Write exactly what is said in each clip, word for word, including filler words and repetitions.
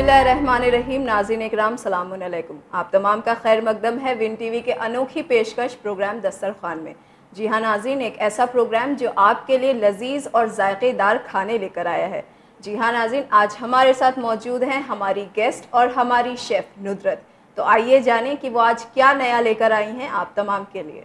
बिस्मिल्लाहिर्रहमानिर्रहीम। नाज़रीन इकराम, सलामुन अलैकुम। आप तमाम का खैर मकदम है विन टीवी के अनोखी पेशकश प्रोग्राम दस्तरखान में। जी हाँ नाज़रीन, एक ऐसा प्रोग्राम जो आपके लिए लजीज और जायकेदार खाने लेकर आया है। जी हाँ नाज़रीन, आज हमारे साथ मौजूद हैं हमारी गेस्ट और हमारी शेफ़ नुदरत। तो आइए जानें कि वो आज क्या नया लेकर आई हैं आप तमाम के लिए।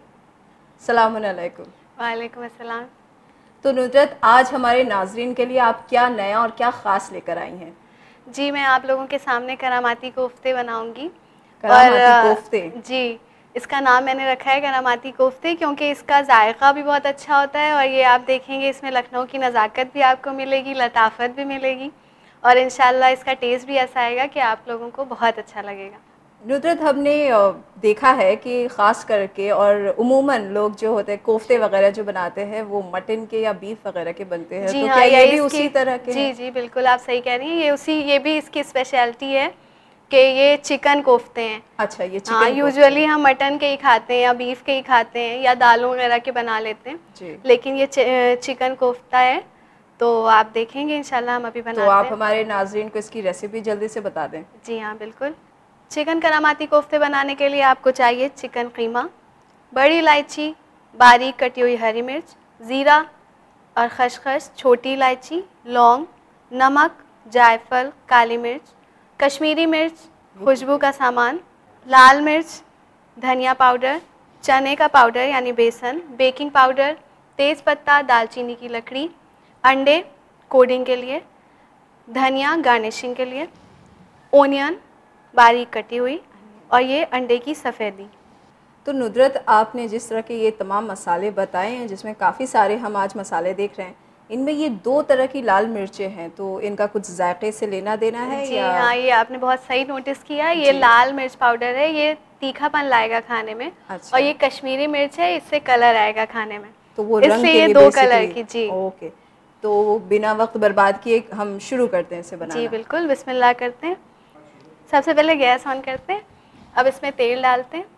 सलामुन अलैकुम। वालेकुम अस्सलाम। तो नुदरत, आज हमारे नाज़रीन के लिए आप क्या नया और क्या ख़ास लेकर आई हैं? जी, मैं आप लोगों के सामने करामाती कोफ्ते बनाऊंगी। करामाती और कोफ्ते? जी, इसका नाम मैंने रखा है करामाती कोफ्ते क्योंकि इसका जायका भी बहुत अच्छा होता है और ये आप देखेंगे इसमें लखनऊ की नज़ाकत भी आपको मिलेगी, लताफत भी मिलेगी और इंशाल्लाह इसका टेस्ट भी ऐसा आएगा कि आप लोगों को बहुत अच्छा लगेगा। नुदरत, हमने देखा है कि ख़ास करके और उमूमन लोग जो होते हैं कोफ्ते वगैरह जो बनाते हैं वो मटन के या बीफ वगैरह के बनते हैं, जी तो हाँ, क्या ये भी इसकी उसी तरह के जी हैं? जी बिल्कुल, आप सही कह रही हैं। ये उसी ये भी इसकी स्पेशलिटी है कि ये चिकन कोफ्ते हैं। अच्छा, ये चिकन हाँ, कोफ्ते यूजुअली हैं। हम मटन के ही खाते हैं या बीफ के ही खाते हैं या दालों वगैरह के बना लेते हैं जी। लेकिन ये चिकन कोफ्ता है, तो आप देखेंगे इंशाल्लाह हम अभी तो बनाते आप हैं। हमारे नाज़रीन को इसकी रेसिपी जल्दी से बता दें। जी हाँ बिल्कुल। चिकन करामाती कोफ्ते बनाने के लिए आपको चाहिए चिकन कीमा, बड़ी इलायची, बारीक कटी हुई हरी मिर्च, ज़ीरा और खसखस, छोटी इलायची, लौंग, नमक, जायफल, काली मिर्च, कश्मीरी मिर्च, खुशबू का सामान, लाल मिर्च, धनिया पाउडर, चने का पाउडर यानी बेसन, बेकिंग पाउडर, तेज़पत्ता, दालचीनी की लकड़ी, अंडे कोडिंग के लिए, धनिया गार्निशिंग के लिए, ओनियन बारीक कटी हुई और ये अंडे की सफ़ेदी। तो नुदरत, आपने जिस तरह के ये तमाम मसाले बताए हैं, जिसमें काफ़ी सारे हम आज मसाले देख रहे हैं, इनमें ये दो तरह की लाल मिर्चें हैं, तो इनका कुछ जायके से लेना देना है जी या? हाँ, ये आपने बहुत सही नोटिस किया। ये जी। लाल मिर्च पाउडर है, ये तीखापन लाएगा खाने में। अच्छा। और ये कश्मीरी मिर्च है, इससे कलर आएगा खाने में, तो वो रंग इसलिए के ये लिए दो कलर बेसिकली। की। जी ओके, तो बिना वक्त बर्बाद किए हम शुरू करते हैं इसे जी बनाना। बिल्कुल, बिस्मिल्लाह करते हैं। सबसे पहले गैस ऑन करते हैं। अब इसमें तेल डालते हैं।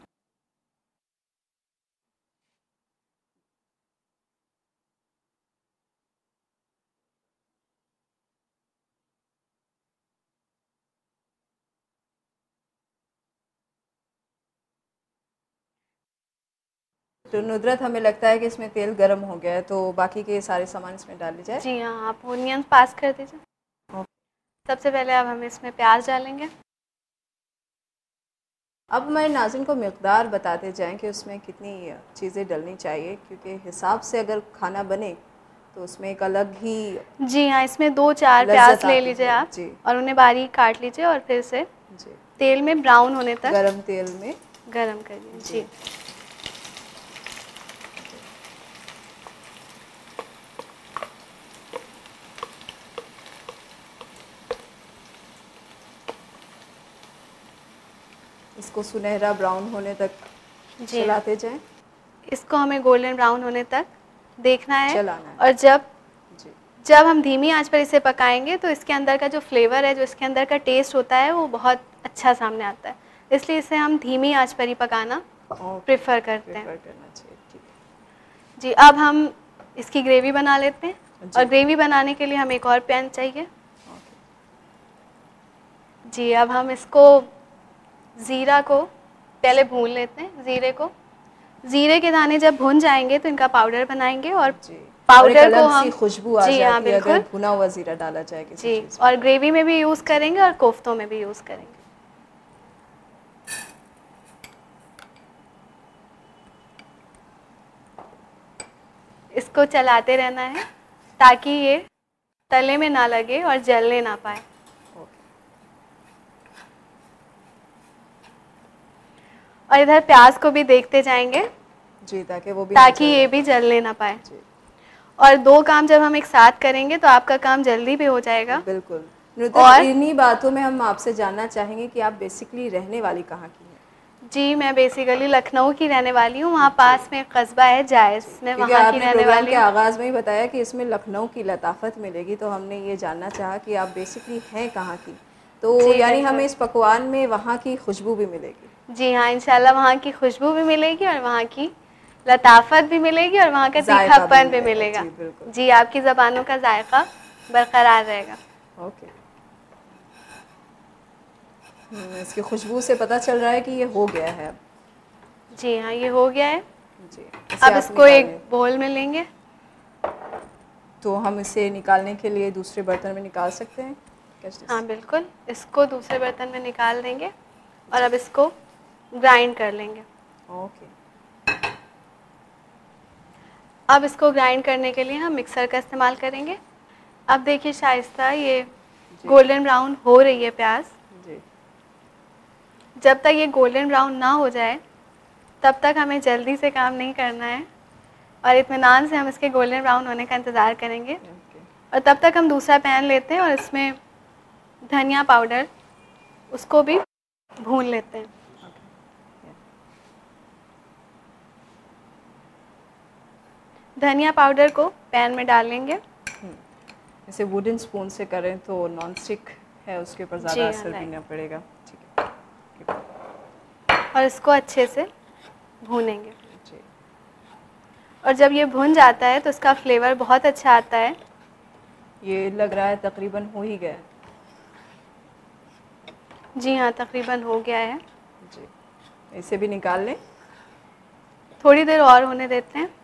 तो नुदरत, हमें लगता है कि इसमें तेल गर्म हो गया है, तो बाकी के सारे सामान इसमें डाल ली जाए। जी हाँ, आप ओनियन पास कर दीजिए। सबसे पहले अब हम इसमें प्याज डालेंगे। अब मैं नाज़रीन को मिक़दार बताते जाएं कि उसमें कितनी चीज़ें डलनी चाहिए, क्योंकि हिसाब से अगर खाना बने तो उसमें एक अलग ही जी हाँ, इसमें दो चार प्याज लज्जत ले आती लीजिए है। आप जी और उन्हें बारीक काट लीजिए और फिर से जी, तेल में ब्राउन होने तक गरम तेल में गरम करिए। जी। जी इसको सुनहरा ब्राउन होने तक जी चलाते जाएं। इसको हमें गोल्डन ब्राउन होने तक देखना है। चलाना है। और जब जी जब हम धीमी आंच पर इसे पकाएंगे तो इसके अंदर का जो फ्लेवर है, जो इसके अंदर का टेस्ट होता है, वो बहुत अच्छा सामने आता है। इसलिए इसे हम धीमी आंच पर ही पकाना प्रेफर करते हैं। प्रेफर करना चाहिए। ठीक है जी, अब हम इसकी ग्रेवी बना लेते हैं। और ग्रेवी बनाने के लिए हमें एक और पैन चाहिए। जी, अब हम इसको ज़ीरा को पहले भून लेते हैं। ज़ीरे को ज़ीरे के दाने जब भुन जाएंगे तो इनका पाउडर बनाएंगे और जी, पाउडर और को अलग हम सी खुशबू आ जी हाँ जाती है अगर बिल्कुल भुना हुआ ज़ीरा डाला जाए किसी जी, चीज़ में। और ग्रेवी में भी यूज़ करेंगे और कोफ्तों में भी यूज़ करेंगे। इसको चलाते रहना है ताकि ये तले में ना लगे और जलने ना पाए। और इधर प्याज को भी देखते जाएंगे जी, ताकि वो भी ताकि ये भी जलने ना पाए। जी और दो काम जब हम एक साथ करेंगे तो आपका काम जल्दी भी हो जाएगा। बिल्कुल। और इन्हीं बातों में हम आपसे जानना चाहेंगे कि आप बेसिकली रहने वाली कहाँ की हैं? जी, मैं बेसिकली लखनऊ की रहने वाली हूँ। वहाँ पास में एक कस्बा है जायस, मैं क्योंकि वहाँ की आपने रहने प्रोग्राम वाली के हूँ। आगाज़ में ही बताया कि इसमें लखनऊ की लताफत मिलेगी, तो हमने ये जानना चाहा कि आप बेसिकली हैं कहाँ की, तो जी यानी बिल्कुल। हमें इस पकवान में वहाँ की खुशबू भी मिलेगी। जी हाँ, इंशाल्लाह वहाँ की खुशबू भी मिलेगी और वहाँ की लताफत भी मिलेगी और वहाँ का जायका तीखापन भी मिलेगा। मिलेगा। जी बिल्कुल। जी, आपकी ज़बानों का जायका बरकरार रहेगा। ओके। हम्म, इसकी खुशबू से पता चल रहा है कि ये हो गया है अब। जी हाँ, ये हो गया है। जी, इसे अब आप इसको एक निकालें। बोल में लेंगे। तो हम इसे निकालने के लिए दूसरे बर्तन में निकाल सकते हैं? कैसे? हाँ बिल्कुल, इसको दूसरे बर्तन में निकाल देंगे और जी। अब इसको ग्राइंड कर लेंगे। ओके। अब इसको ग्राइंड करने के लिए हम मिक्सर का इस्तेमाल करेंगे। अब देखिए शाइस्ता, ये जी। गोल्डन ब्राउन हो रही है प्याज। जी। जब तक ये गोल्डन ब्राउन ना हो जाए तब तक हमें जल्दी से काम नहीं करना है और इत्मीनान से हम इसके गोल्डन ब्राउन होने का इंतज़ार करेंगे। ओके। और तब तक हम दूसरा पैन लेते हैं और इसमें धनिया पाउडर, उसको भी भून लेते हैं। धनिया पाउडर को पैन में डालेंगे। इसे वुडन स्पून से करें तो नॉन स्टिक है, उसके ऊपर जी ज़्यादा हाँ, असर भी राइट। ना पड़ेगा। ठीक है। और इसको अच्छे से भूनेंगे। जी। और जब ये भुन जाता है तो इसका फ्लेवर बहुत अच्छा आता है। ये लग रहा है तकरीबन हो ही गया है। जी हाँ, तकरीबन हो गया है। जी, इसे भी निकाल लें। थोड़ी देर और होने देते हैं।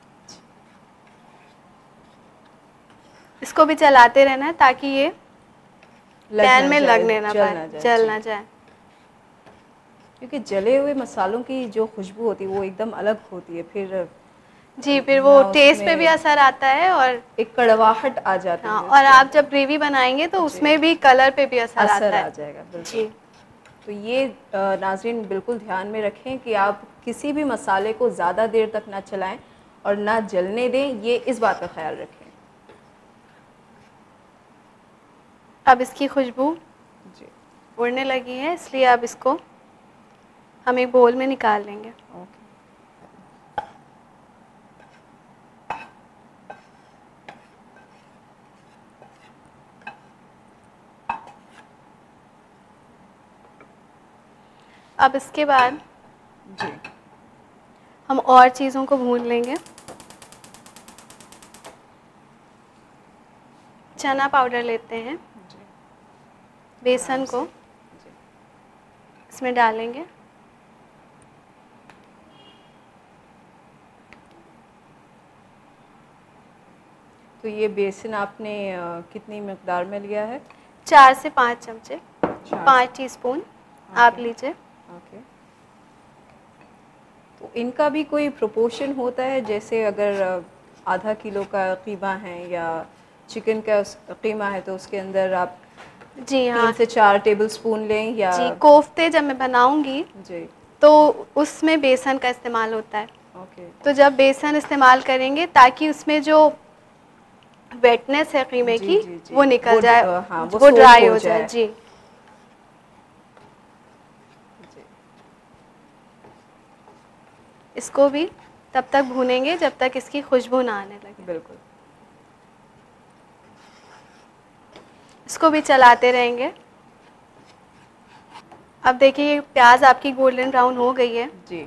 इसको भी चलाते रहना है ताकि ये पैन में लगने ना पाए, जल ना जाए। क्योंकि जले हुए मसालों की जो खुशबू होती है वो एकदम अलग होती है, फिर जी, फिर वो टेस्ट पे भी असर आता है और एक कड़वाहट आ जाती हाँ, है। और आप जब ग्रेवी बनाएंगे तो उसमें भी कलर पे भी असर, असर आता आ है। जाएगा। बिल्कुल। जी। तो ये नाज़रीन बिल्कुल ध्यान में रखें कि आप किसी भी मसाले को ज़्यादा देर तक ना चलाएं और ना जलने दें, ये इस बात का ख्याल रखें। अब इसकी खुशबू जी। उड़ने लगी है, इसलिए अब इसको हम एक बोल में निकाल लेंगे। ओके। अब इसके बाद जी। हम और चीज़ों को भून लेंगे। चना पाउडर लेते हैं, जी। बेसन को जी। इसमें डालेंगे। तो ये बेसन आपने अ, कितनी मिकदार में लिया है? चार से पाँच चमचे, चार पाँच टीस्पून आप लीजिए। ओके। तो इनका भी कोई प्रोपोर्शन होता है, जैसे अगर अ, आधा किलो का कीमा है या चिकन का कीमा है तो उसके अंदर आप जी हाँ, तीन से चार टेबल स्पून लें या? जी, कोफ्ते जब मैं बनाऊंगी जी। तो उसमें बेसन का इस्तेमाल होता है। ओके। तो जब बेसन इस्तेमाल करेंगे ताकि उसमें जो वेटनेस है कीमे जी, की जी, जी। वो निकल वो, जाए, अ, हाँ, वो वो सोख ड्राई हो हो जाए। जाए। जी। जी। इसको भी तब तक भूनेंगे जब तक इसकी खुशबू ना आने लगे। बिल्कुल। इसको भी चलाते रहेंगे। अब देखिए ये प्याज आपकी गोल्डन ब्राउन हो गई है। जी।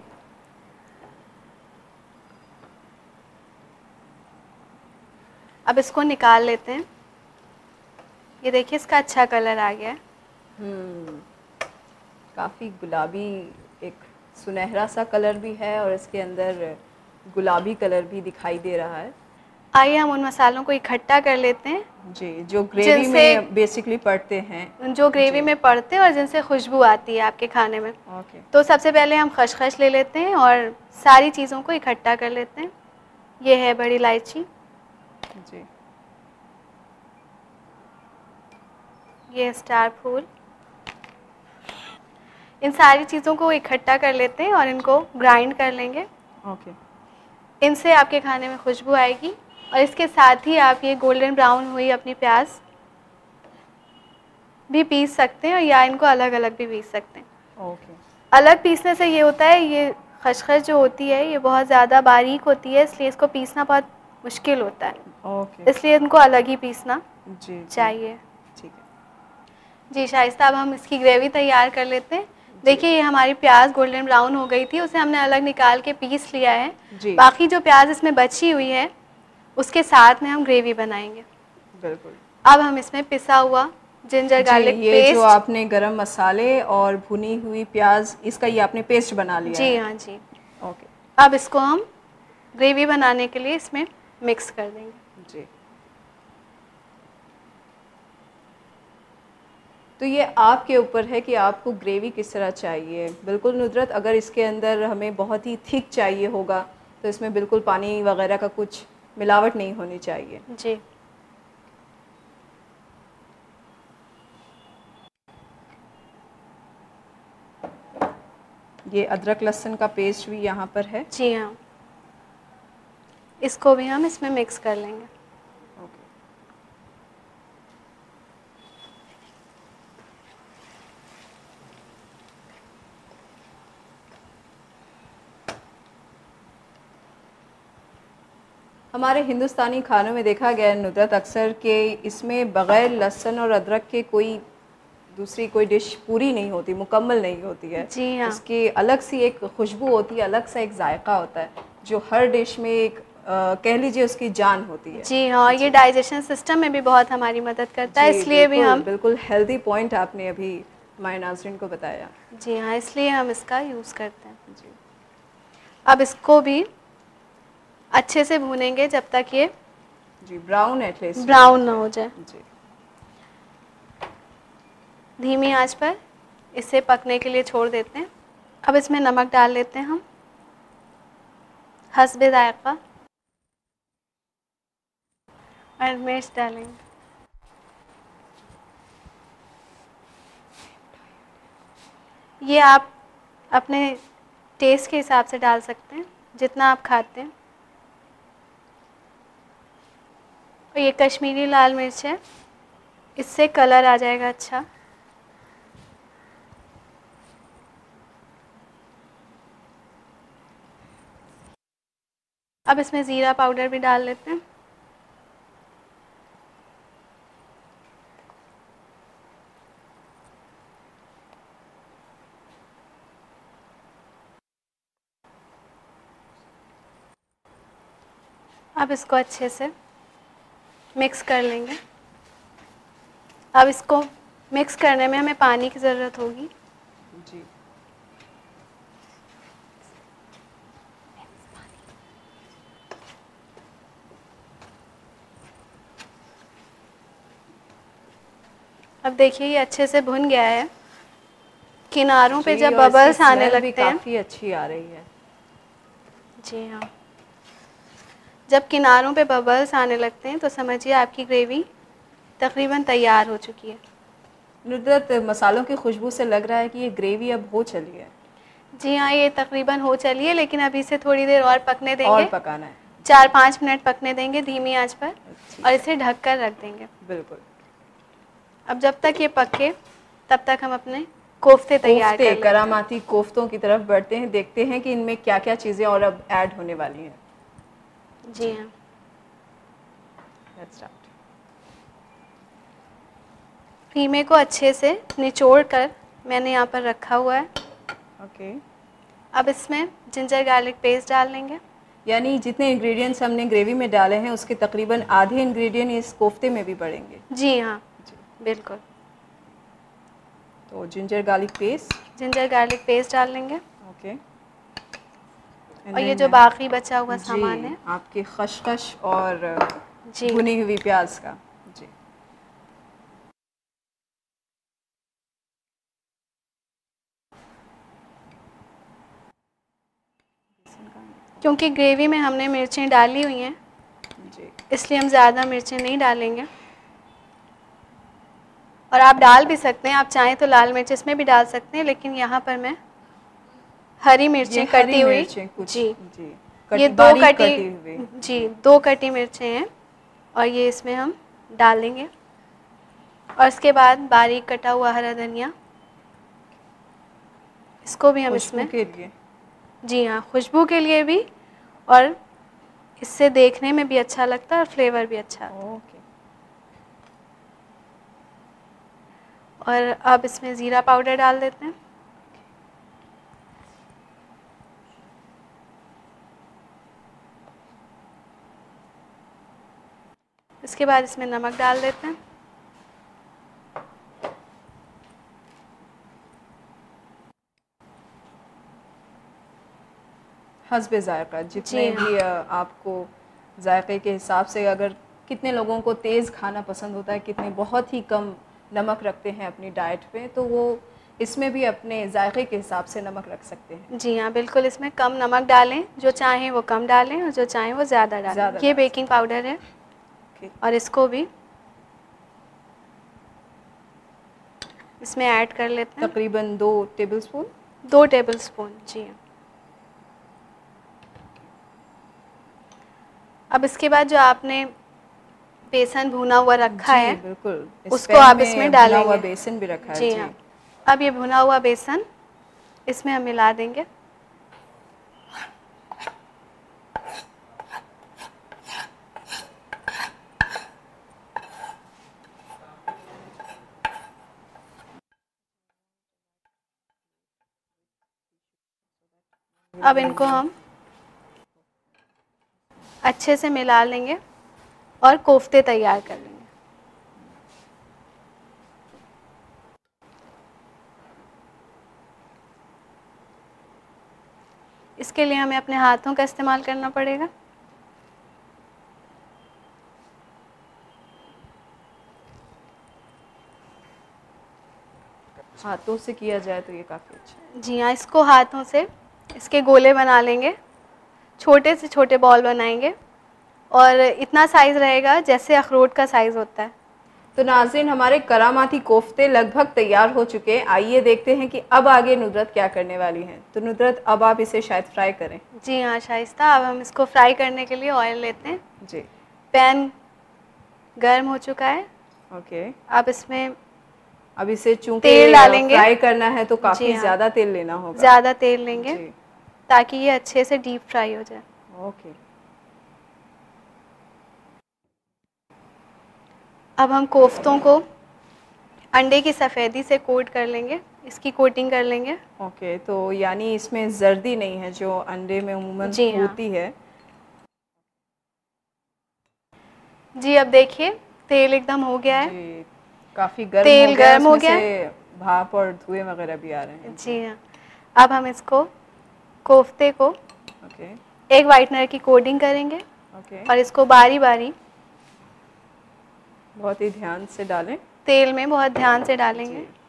अब इसको निकाल लेते हैं। ये देखिए इसका अच्छा कलर आ गया है। हम्म, काफ़ी गुलाबी, एक सुनहरा सा कलर भी है और इसके अंदर गुलाबी कलर भी दिखाई दे रहा है। आइए हम उन मसालों को इकट्ठा कर लेते हैं जी, जो ग्रेवी में बेसिकली पड़ते हैं। जो ग्रेवी में पड़ते हैं और जिनसे खुशबू आती है आपके खाने में। ओके। तो सबसे पहले हम खसखस ले लेते हैं और सारी चीज़ों को इकट्ठा कर लेते हैं। ये है बड़ी इलायची, जी। ये स्टार फूल। इन सारी चीज़ों को इकट्ठा कर लेते हैं और इनको ग्राइंड कर लेंगे। ओके। इनसे आपके खाने में खुशबू आएगी और इसके साथ ही आप ये गोल्डन ब्राउन हुई अपनी प्याज भी पीस सकते हैं और या इनको अलग अलग भी पीस सकते हैं। ओके। अलग पीसने से ये होता है, ये खसखस जो होती है ये बहुत ज़्यादा बारीक होती है, इसलिए इसको पीसना बहुत मुश्किल होता है। ओके। इसलिए इनको अलग ही पीसना जी, चाहिए। ठीक है। जी शाइस्ता, अब हम इसकी ग्रेवी तैयार कर लेते हैं। देखिए ये हमारी प्याज गोल्डन ब्राउन हो गई थी, उसे हमने अलग निकाल के पीस लिया है। जी। बाकी जो प्याज इसमें बची हुई है उसके साथ में हम ग्रेवी बनाएंगे। बिल्कुल। अब हम इसमें पिसा हुआ जिंजर जी, गार्लिक ये पेस्ट। जो आपने गरम मसाले और भुनी हुई प्याज, इसका ये आपने पेस्ट बना लिया जी है। हाँ जी। ओके अब इसको हम ग्रेवी बनाने के लिए इसमें मिक्स कर देंगे। जी। तो ये आपके ऊपर है कि आपको ग्रेवी किस तरह चाहिए। बिल्कुल नुदरत, अगर इसके अंदर हमें बहुत ही थिक चाहिए होगा तो इसमें बिल्कुल पानी वगैरह का कुछ मिलावट नहीं होनी चाहिए। जी। ये अदरक लहसुन का पेस्ट भी यहाँ पर है। जी हाँ, इसको भी हम इसमें मिक्स कर लेंगे। ओके। हमारे हिंदुस्तानी खानों में देखा गया है नुदरत अक्सर कि इसमें बग़ैर लहसुन और अदरक के कोई दूसरी कोई डिश पूरी नहीं होती, मुकम्मल नहीं होती है। जी हाँ। इसकी अलग सी एक खुशबू होती है, अलग सा एक जायका होता है जो हर डिश में एक आ, कह लीजिए उसकी जान होती है। जी हाँ, ये डाइजेशन सिस्टम में भी बहुत हमारी मदद करता है, जी इसलिए भी बिल्कुल हम बिल्कुल हेल्दी पॉइंट आपने अभी हमारे नाज़रीन को बताया। जी हाँ, इसलिए हम इसका यूज़ करते हैं। जी अब इसको भी अच्छे से भूनेंगे जब तक ये जी ब्राउन एटलीस्ट ब्राउन ना हो जाए। जी। धीमी आंच पर इसे पकने के लिए छोड़ देते हैं। अब इसमें नमक डाल लेते हैं हम हस्बे जायका, और मिर्च डालेंगे। ये आप अपने टेस्ट के हिसाब से डाल सकते हैं, जितना आप खाते हैं। और ये कश्मीरी लाल मिर्च है, इससे कलर आ जाएगा अच्छा। अब इसमें ज़ीरा पाउडर भी डाल लेते हैं। अब इसको अच्छे से मिक्स कर लेंगे। अब इसको मिक्स करने में हमें पानी की ज़रूरत होगी। जी अब देखिए ये अच्छे से भुन गया है। किनारों पे जी, जब और इसकी बबल्स आने स्मेल भी लगते हैं, काफ़ी अच्छी आ रही है। जी हाँ, जब किनारों पे बबल्स आने लगते हैं तो समझिए आपकी ग्रेवी तकरीबन तैयार हो चुकी है। नुदरत, मसालों की खुशबू से लग रहा है कि ये ग्रेवी अब हो चली है। जी हाँ, ये तकरीबन हो चली है, लेकिन अभी इसे थोड़ी देर और पकने और देंगे। पकाना है। चार पाँच मिनट पकने देंगे धीमी आंच पर, ठीक और है, इसे ढक कर रख देंगे। बिल्कुल। अब जब तक ये पके तब तक हम अपने कोफ्ते तैयार कोफ्ते, कर लेते हैं। करामाती कोफ्तों की तरफ बढ़ते हैं, देखते हैं कि इनमें क्या क्या चीज़ें और अब ऐड होने वाली हैं। जी हाँ, लेट्स स्टार्ट। कीमे को अच्छे से निचोड़ कर मैंने यहाँ पर रखा हुआ है। ओके। अब इसमें जिंजर गार्लिक पेस्ट डाल लेंगे। यानी जितने इंग्रेडिएंट्स हमने ग्रेवी में डाले हैं उसके तकरीबन आधे इंग्रेडिएंट इस कोफ्ते में भी पड़ेंगे। जी हाँ, जी। बिल्कुल। तो ginger garlic paste, ginger garlic paste डाल लेंगे। ओके। और ये जो बाकी बचा हुआ सामान जी, है, आपकी खशखश और जी भुनी हुई प्याज का। जी क्योंकि ग्रेवी में हमने मिर्चें डाली हुई हैं, जी इसलिए हम ज़्यादा मिर्चें नहीं डालेंगे। और आप डाल भी सकते हैं, आप चाहें तो लाल मिर्च इसमें भी डाल सकते हैं, लेकिन यहाँ पर मैं हरी ये मिर्चें हरी कटी हुई, मिर्चें कुछ जी जी ये कटी, दो बारीक कटी, कटी हुई। जी दो कटी मिर्चें हैं, और ये इसमें हम डाल देंगे। और इसके बाद बारीक कटा हुआ हरा धनिया, इसको भी हम खुशबू इसमें, के लिए। जी हाँ, खुशबू के लिए भी, और इससे देखने में भी अच्छा लगता है और फ्लेवर भी अच्छा आता है। ओके। और अब इसमें ज़ीरा पाउडर डाल देते हैं। इसके बाद इसमें नमक डाल देते हैं। हस्बे ज़ायक़ा, जितने जी हाँ। भी अ, आपको ज़ायक़े के हिसाब से, अगर कितने लोगों को तेज़ खाना पसंद होता है, कितने बहुत ही कम नमक रखते हैं अपनी डाइट पे, तो वो इसमें भी अपने ज़ायक़े के हिसाब से नमक रख सकते हैं। जी हाँ, बिल्कुल इसमें कम नमक डालें, जो चाहें वो कम डालें और जो चाहें वो ज़्यादा डालें। ज़्यादा ये डाल बेकिंग पाउडर है ओके। और इसको भी इसमें ऐड कर लेते हैं। तकरीबन दो टेबलस्पून। दो टेबलस्पून, जी हाँ। अब इसके बाद जो आपने बेसन भुना हुआ रखा जी है, बिल्कुल, इस उसको पैन आप इसमें में भुना हुआ डालेंगे। बेसन भी रखा है। जी जी हाँ। अब ये भुना हुआ बेसन इसमें हम मिला देंगे। अब इनको हम अच्छे से मिला लेंगे और कोफ्ते तैयार कर लेंगे। इसके लिए हमें अपने हाथों का इस्तेमाल करना पड़ेगा। हाथों से किया जाए तो ये काफ़ी अच्छा है। जी हाँ, इसको हाथों से इसके गोले बना लेंगे, छोटे से छोटे बॉल बनाएंगे और इतना साइज़ रहेगा जैसे अखरोट का साइज़ होता है। तो नाज़रीन, हमारे करामाती कोफ्ते लगभग तैयार हो चुके हैं। आइए देखते हैं कि अब आगे नुदरत क्या करने वाली हैं। तो नुदरत, अब आप इसे शायद फ्राई करें। जी हाँ शाइस्ता, अब हम इसको फ्राई करने के लिए ऑयल लेते हैं। जी पैन गर्म हो चुका है। ओके। अब इसमें अब इसे चूंकि तेल डालेंगे। फ्राई करना है तो जी काफ़ी हाँ, ज़्यादा तेल लेना होगा। ज़्यादा तेल लेंगे जी ताकि ये अच्छे से डीप फ्राई हो जाए। ओके। अब हम कोफ्तों को अंडे की सफ़ेदी से कोट कर लेंगे, इसकी कोटिंग कर लेंगे। ओके, तो यानी इसमें जर्दी नहीं है जो अंडे में उम्मूमन जी हाँ। होती है। जी, अब देखिए तेल एकदम हो गया है। जी, काफ़ी गर्म हो तेल गया है, गर्म हो उसमें गया से है। भाप और धुएं वगैरह भी आ रहे हैं। जी हाँ। अब हम इसको कोफ्ते को ओके एक वाइटनर की कोटिंग करेंगे ओके। और इसको बारी बारी बहुत ही ध्यान से डालें। तेल में बहुत ध्यान से डालेंगे। जी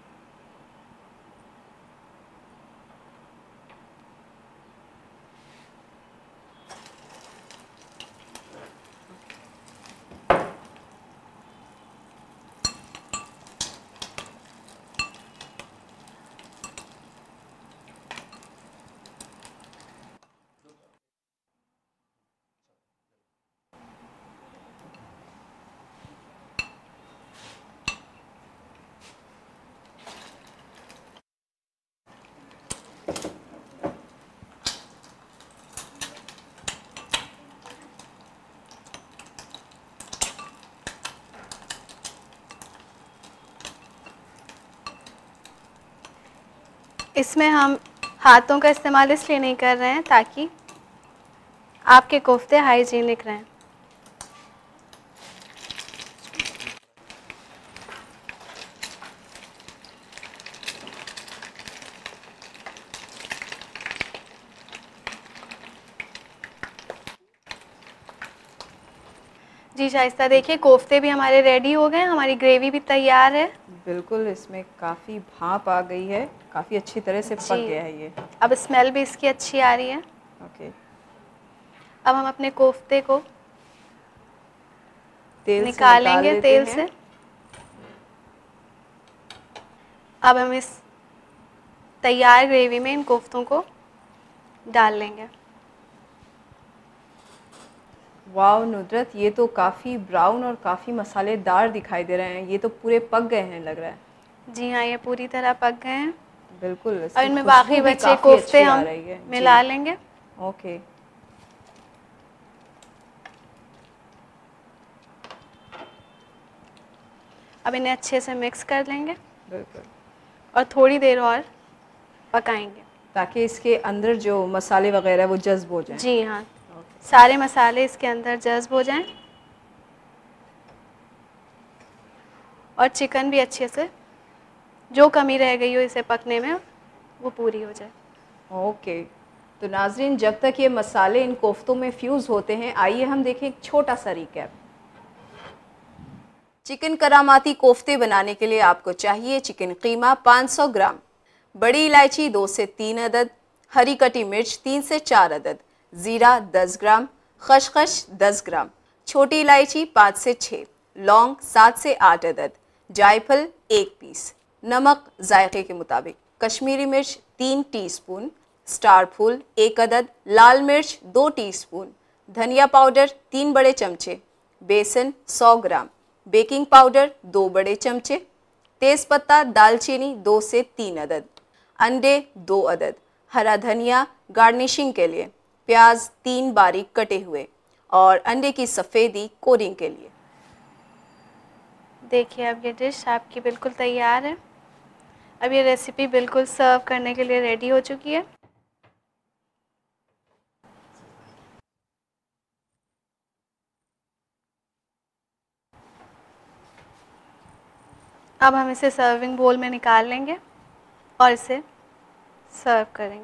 इसमें हम हाथों का इस्तेमाल इसलिए नहीं कर रहे हैं ताकि आपके कोफ्ते हाइजीनिक रहें। जी शाइस्ता, देखिए कोफ्ते भी हमारे रेडी हो गए, हमारी ग्रेवी भी तैयार है। बिल्कुल, इसमें काफ़ी भाप आ गई है, काफ़ी अच्छी तरह से पक जी, गया है ये। अब स्मेल भी इसकी अच्छी आ रही है। ओके। अब हम अपने कोफ्ते को तेल से निकाल निकालेंगे लेते तेल हैं। से। अब हम इस तैयार ग्रेवी में इन कोफ्तों को डाल लेंगे। वाह नुदरत, ये तो काफ़ी ब्राउन और काफ़ी मसालेदार दिखाई दे रहे हैं। ये तो पूरे पक गए हैं लग रहा है। जी हाँ, ये पूरी तरह पक गए हैं। बिल्कुल, और इसकी इनमें खुशबू बाकी भी बचे काफ़ी कोफ्ते अच्छी आ हम रही है। मिला जी लेंगे। ओके। अब इन्हें अच्छे से मिक्स कर लेंगे बिल्कुल, और थोड़ी देर और पकाएंगे ताकि इसके अंदर जो मसाले वगैरह वो जज्ब हो जाएं। जी हाँ, ओके। सारे मसाले इसके अंदर जज्ब हो जाएं और चिकन भी अच्छे से, जो कमी रह गई हो इसे पकने में, वो पूरी हो जाए। ओके, तो नाजरीन, जब तक ये मसाले इन कोफ्तों में फ्यूज़ होते हैं, आइए हम देखें एक छोटा सा रिकैप। चिकन करामाती कोफ्ते बनाने के लिए आपको चाहिए चिकन कीमा पाँच सौ ग्राम, बड़ी इलायची दो से तीन अदद, हरी कटी मिर्च तीन से चार अदद, ज़ीरा दस ग्राम, खसखस दस ग्राम, छोटी इलायची पाँच से छः, लौंग सात से आठ अदद, जायफल एक पीस, नमक जायके के मुताबिक, कश्मीरी मिर्च तीन टीस्पून, स्टार फूल एक अदद, लाल मिर्च दो टीस्पून, धनिया पाउडर तीन बड़े चमचे, बेसन सौ ग्राम, बेकिंग पाउडर दो बड़े चमचे, तेज़पत्ता दालचीनी दो से तीन अदद, अंडे दो अदद, हरा धनिया गार्निशिंग के लिए, प्याज तीन बारीक कटे हुए और अंडे की सफ़ेदी कोटिंग के लिए। देखिए अब ये डिश आपकी बिल्कुल तैयार है। अब ये रेसिपी बिल्कुल सर्व करने के लिए रेडी हो चुकी है। अब हम इसे सर्विंग बोल में निकाल लेंगे और इसे सर्व करेंगे।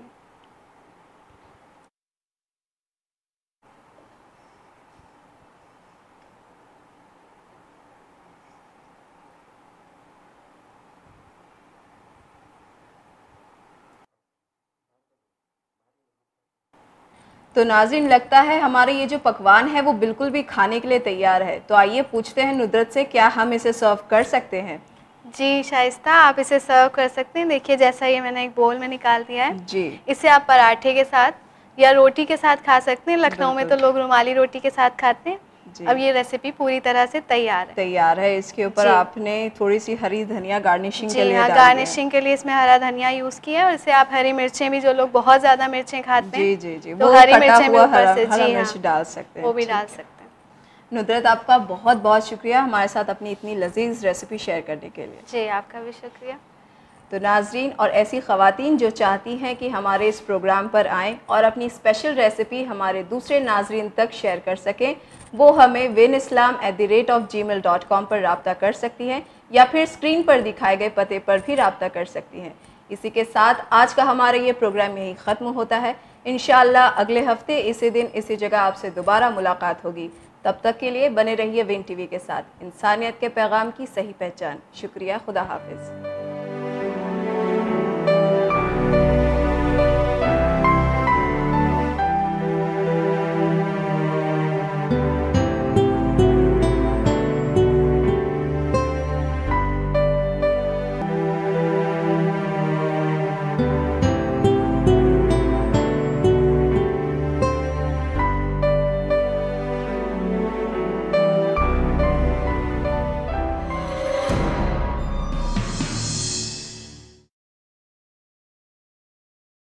तो नाज़रीन, लगता है हमारा ये जो पकवान है वो बिल्कुल भी खाने के लिए तैयार है। तो आइए पूछते हैं नुदरत से, क्या हम इसे सर्व कर सकते हैं? जी शाइस्ता, आप इसे सर्व कर सकते हैं। देखिए जैसा ये मैंने एक बोल में निकाल दिया है जी। इसे आप पराठे के साथ या रोटी के साथ खा सकते हैं। लखनऊ में तो लोग रुमाली रोटी के साथ खाते हैं। अब ये रेसिपी पूरी तरह से तैयार है तैयार है इसके ऊपर आपने थोड़ी सी हरी धनिया गार्निशिंग के लिए हाँ, डाल गार्निशिंग के लिए इसमें हरा धनिया यूज़ किया है और इसे आप हरी मिर्चें भी, जो लोग बहुत ज़्यादा मिर्चें खाते हैं, जी जी जी, तो वो हरी कटा मिर्चें भी हुआ ऊपर हरा, से हरा जी मिर्च हाँ, डाल सकते हैं, वो भी ठीक डाल है। सकते हैं। नुदरत, आपका बहुत बहुत शुक्रिया हमारे साथ अपनी इतनी लजीज रेसिपी शेयर करने के लिए। जी आपका भी शुक्रिया। तो नाजरीन, और ऐसी ख़वातीन जो चाहती हैं कि हमारे इस प्रोग्राम पर आएँ और अपनी स्पेशल रेसिपी हमारे दूसरे नाजरीन तक शेयर कर सकें, वो हमें विन इस्लाम at the rate of G mail dot com पर रब्ता कर सकती हैं या फिर स्क्रीन पर दिखाए गए पते पर भी रब्ता कर सकती हैं। इसी के साथ आज का हमारा ये प्रोग्राम यही ख़त्म होता है। इंशाअल्लाह अगले हफ्ते इसी दिन इसी जगह आपसे दोबारा मुलाकात होगी। तब तक के लिए बने रहिए विन टीवी के साथ। इंसानियत के पैगाम की सही पहचान। शुक्रिया, खुदा हाफिज़।